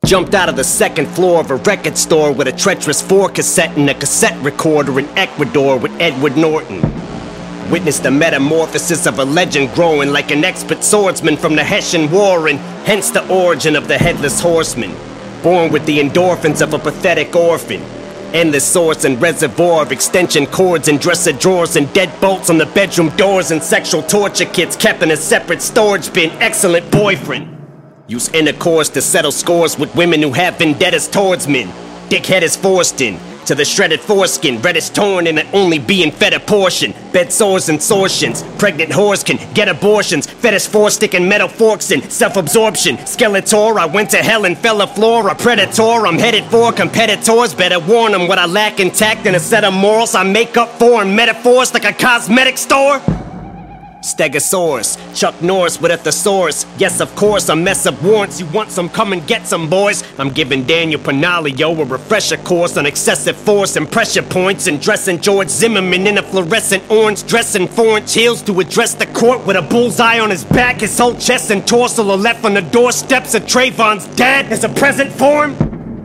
Jumped out of the second floor of a record store with a treacherous 4 cassette and a cassette recorder in Ecuador with Edward Norton. Witnessed the metamorphosis of a legend growing like an expert swordsman from the Hessian War, and hence the origin of the Headless Horseman. Born with the endorphins of a pathetic orphan. Endless source and reservoir of extension cords and dresser drawers and dead bolts on the bedroom doors and sexual torture kits kept in a separate storage bin. Excellent boyfriend. Use intercourse to settle scores with women who have vendettas towards men. Dickhead is forced in to the shredded foreskin, reddish torn and it only being fed a portion. Bed sores and sortions, pregnant whores can get abortions. Fetish four-stick and metal forks in self-absorption. Skeletor, I went to hell and fell a floor. A predator, I'm headed for competitors. Better warn them what I lack intact and a set of morals I make up for in metaphors like a cosmetic store. Stegosaurus, Chuck Norris with a thesaurus. Yes, of course, a mess of warrants. You want some, come and get some, boys. I'm giving Daniel Panaglio a refresher course on excessive force and pressure points, and dressing George Zimmerman in a fluorescent orange dress and 4-inch heels to address the court with a bullseye on his back. His whole chest and torso are left on the doorsteps of Trayvon's dad as a present form.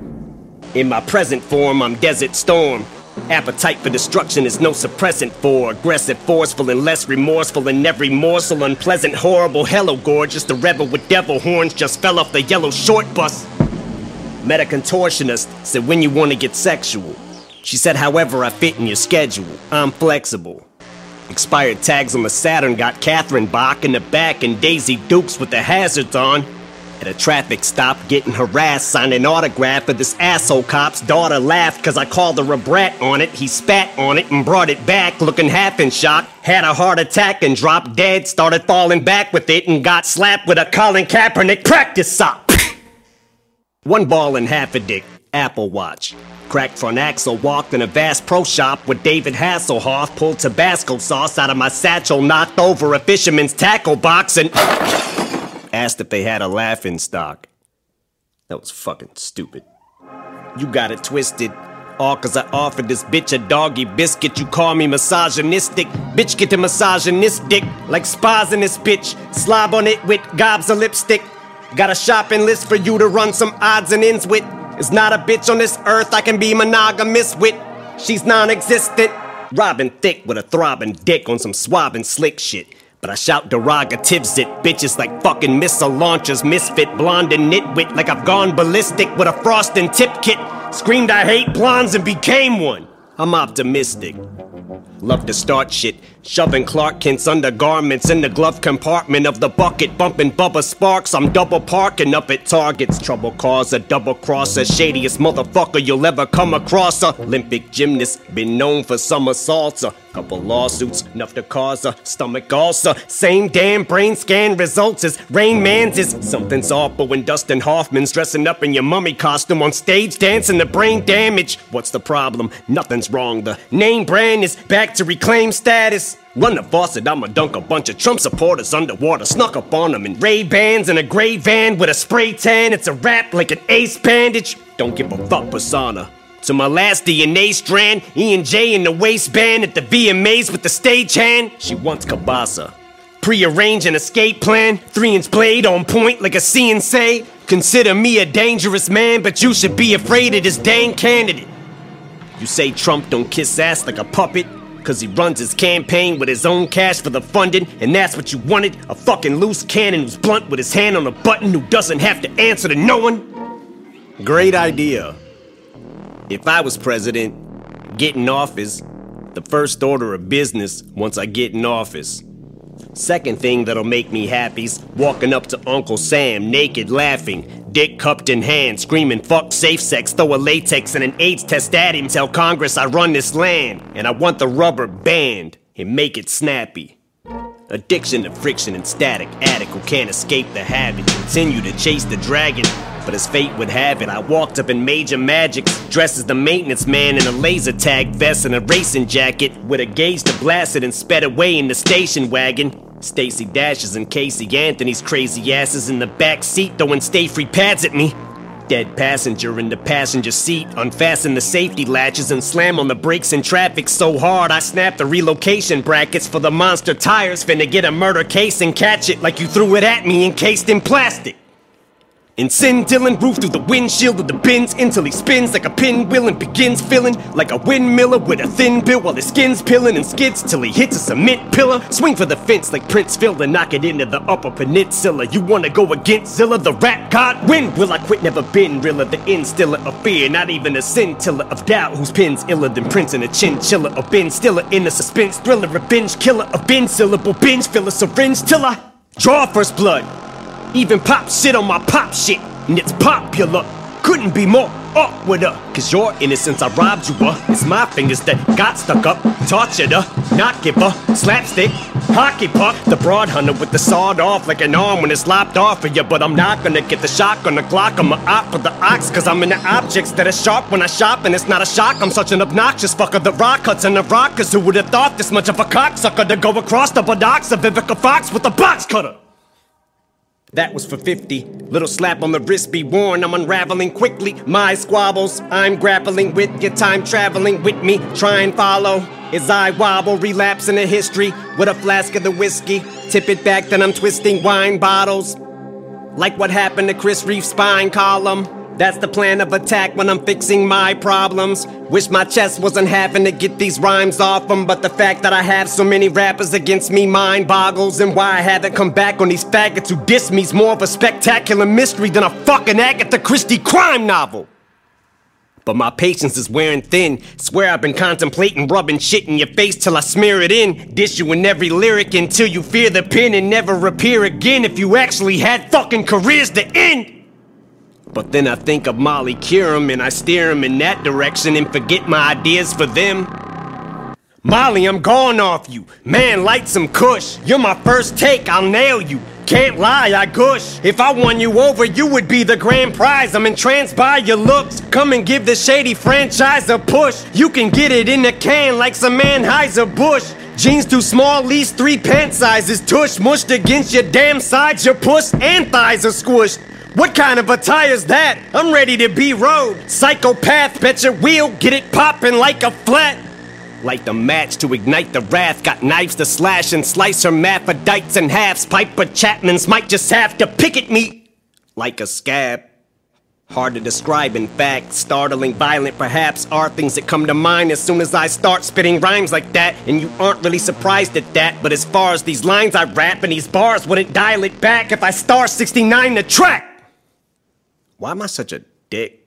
In my present form, I'm Desert Storm. Appetite for destruction is no suppressant for aggressive, forceful, and less remorseful in every morsel. Unpleasant, horrible, hello gorgeous. The rebel with devil horns just fell off the yellow short bus. Met a contortionist, said when you want to get sexual. She said however I fit in your schedule, I'm flexible. Expired tags on the Saturn got Catherine Bach in the back and Daisy Dukes with the hazards on. At a traffic stop, getting harassed, signed an autograph for this asshole cop's daughter laughed cause I called her a brat on it. He spat on it and brought it back, looking half in shock. Had a heart attack and dropped dead, started falling back with it and got slapped with a Colin Kaepernick practice sock. One ball and half a dick, Apple Watch. Cracked front axle, walked in a vast pro shop with David Hasselhoff, pulled Tabasco sauce out of my satchel, knocked over a fisherman's tackle box and asked if they had a laughing stock. That was fucking stupid. You got it twisted. All cause I offered this bitch a doggy biscuit. You call me misogynistic. Bitch, get the misogynistic. Like spas in this bitch. Slob on it with gobs of lipstick. Got a shopping list for you to run some odds and ends with. There's not a bitch on this earth I can be monogamous with. She's non-existent. Robbing thick with a throbbing dick on some swabbing slick shit. But I shout derogatives at bitches like fucking missile launchers, misfit, blonde and nitwit, like I've gone ballistic with a frost and tip kit. Screamed I hate blondes and became one. I'm optimistic. Love to start shit, shoving Clark Kent's undergarments in the glove compartment of the bucket, bumping Bubba Sparks. I'm double parking up at Target's. Trouble causer, double crosser, shadiest motherfucker you'll ever come across. A Olympic gymnast, been known for summer salsa. Couple lawsuits, enough to cause a stomach ulcer. Same damn brain scan results as Rain Man's is. Something's awful when Dustin Hoffman's dressing up in your mummy costume on stage dancing to Brain Damage. What's the problem? Nothing's wrong. The name brand is back to reclaim status. Run the faucet, I'ma dunk a bunch of Trump supporters underwater. Snuck up on them in Ray-Bans in a gray van with a spray tan. It's a wrap like an ace bandage. Don't give a fuck persona. To my last DNA strand, E&J in the waistband at the VMAs with the stagehand. She wants Kabasa. Prearrange an escape plan, 3-inch blade on point like a CNC. Consider me a dangerous man, but you should be afraid of this dang candidate. You say Trump don't kiss ass like a puppet, cause he runs his campaign with his own cash for the funding, and that's what you wanted? A fucking loose cannon who's blunt with his hand on a button who doesn't have to answer to no one? Great idea. If I was president, get in office, the first order of business once I get in office. Second thing that'll make me happy's walking up to Uncle Sam, naked, laughing, dick cupped in hand, screaming fuck safe sex, throw a latex and an AIDS test at him, tell Congress I run this land, and I want the rubber banned, and make it snappy. Addiction to friction and static, addict who can't escape the habit, continue to chase the dragon. But as fate would have it, I walked up in Major Magics, dressed as the maintenance man in a laser tag vest and a racing jacket, with a gauge to blast it and sped away in the station wagon. Stacey Dashes and Casey Anthony's crazy asses in the back seat throwing stay-free pads at me. Dead passenger in the passenger seat, unfasten the safety latches and slam on the brakes in traffic so hard I snapped the relocation brackets for the monster tires. Finna get a murder case and catch it like you threw it at me encased in plastic. And send Dylan roof through the windshield of the Benz until he spins like a pinwheel and begins feeling like a windmiller with a thin bill while his skin's peeling and skids till he hits a cement pillar. Swing for the fence like Princeville and knock it into the Upper Peninsula. You wanna go against Zilla, the rap god? When will I quit? Never been realer, the instiller of fear, not even a scintilla of doubt. Whose pen's iller than Prince and a chinchilla, or Ben Stiller in a suspense thriller, a binge killer, a bin syllable binge filler syringe till I draw first blood. Even pop shit on my pop shit, and it's popular. Couldn't be more awkward, cause your innocence I robbed you of. It's my fingers that got stuck up, tortured her, not give her, slapstick, hockey puck. The broad hunter with the sawed off like an arm when it's lopped off of you. But I'm not gonna get the shock on the Glock. I'm a op for the ox, cause I'm in the objects that are sharp when I shop. And it's not a shock, I'm such an obnoxious fucker. The rock cuts and the rockers, who would've thought this much of a cocksucker to go across the buttocks of Vivica Fox with a box cutter? That was for 50. Little slap on the wrist be worn. I'm unraveling quickly my squabbles. I'm grappling with your time traveling with me. Try and follow as I wobble, relapse into history with a flask of the whiskey. Tip it back, then I'm twisting wine bottles. Like what happened to Chris Reef's spine column. That's the plan of attack when I'm fixing my problems. Wish my chest wasn't having to get these rhymes off them, but the fact that I have so many rappers against me mind boggles. And why I haven't come back on these faggots who diss me's more of a spectacular mystery than a fucking Agatha Christie crime novel. But my patience is wearing thin. Swear I've been contemplating rubbing shit in your face till I smear it in. Dish you in every lyric until you fear the pen and never appear again if you actually had fucking careers to end. But then I think of Molly Curum and I steer him in that direction and forget my ideas for them. Molly, I'm gone off you. Man, light some kush. You're my first take, I'll nail you. Can't lie, I gush. If I won you over, you would be the grand prize. I'm entranced by your looks. Come and give the shady franchise a push. You can get it in a can like some Anheuser-Busch. Jeans too small, least 3 pant sizes. Tush mushed against your damn sides. Your puss and thighs are squished. What kind of attire's that? I'm ready to be rode. Psychopath, bet your wheel, get it poppin' like a flat. Light the match to ignite the wrath. Got knives to slash and slice hermaphrodites in halves. Piper Chapmans might just have to pick at me like a scab. Hard to describe, in fact. Startling, violent, perhaps, are things that come to mind as soon as I start spitting rhymes like that. And you aren't really surprised at that. But as far as these lines I rap and these bars wouldn't dial it back if I star 69 the track. Why am I such a dick?